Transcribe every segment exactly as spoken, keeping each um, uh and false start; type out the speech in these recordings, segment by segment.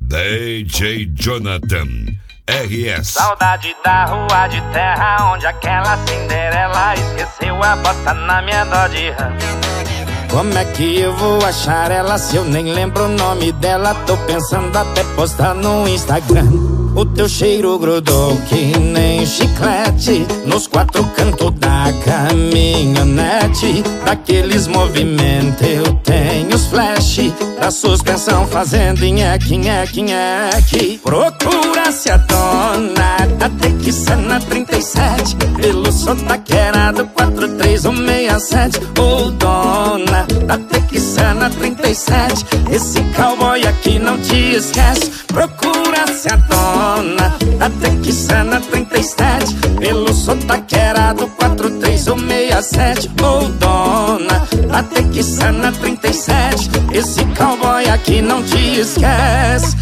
D J Jonathan R S. Saudade da rua de terra onde aquela Cinderela esqueceu a bota na minha Dodge Ram. Como é que eu vou achar ela se eu nem lembro o nome dela? Tô pensando até postar no Instagram. O teu cheiro grudou que nem chiclete nos quatro cantos da caminhonete. Daqueles movimentos eu tenho os flash da suspensão fazendo nheque, nheque, nheque. Procura-se a dona da Texana trinta e sete pelo sotaqueirado quatro três um seis sete. Ô dona da Texana trinta e sete, esse cowboy aqui não te esquece. Procura-se a dona da Texana trinta e sete pelo sotaqueirado quatro três um seis sete. Ô dona da Texana trinta e sete, esse cowboy aqui não te esquece.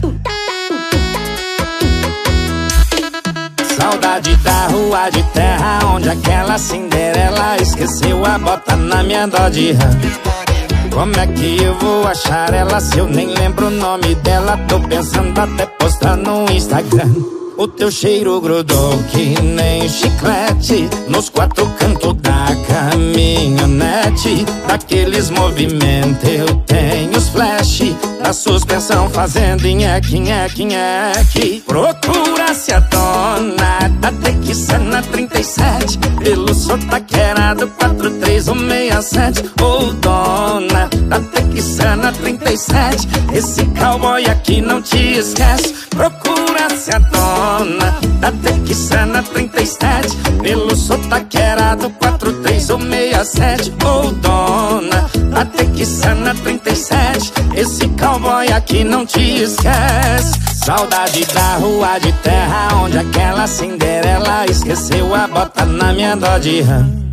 Saudade da rua de terra onde aquela Cinderela esqueceu a bota na minha Dodge Ram. Como é que eu vou achar ela se eu nem lembro o nome dela? Tô pensando até postar no Instagram. O teu cheiro grudou que nem chiclete nos quatro cantos da caminhonete. Daqueles movimentos eu tenho os flash da suspensão fazendo nheque, nheque, nheque. Procura-se a dona da Texana trinta e sete pelo sotaqueirado quatro três um seis sete. Ô dona da Texana trinta e sete, esse cowboy aqui não te esquece. Procura-se a dona da Texana trinta e sete pelo sotaqueirado quatro três um seis sete. Ô dona da Texana trinta e sete, esse cowboy aqui não te esquece. Saudade da rua de terra onde aquela Cinderela esqueceu a bota na minha Dodge Ram.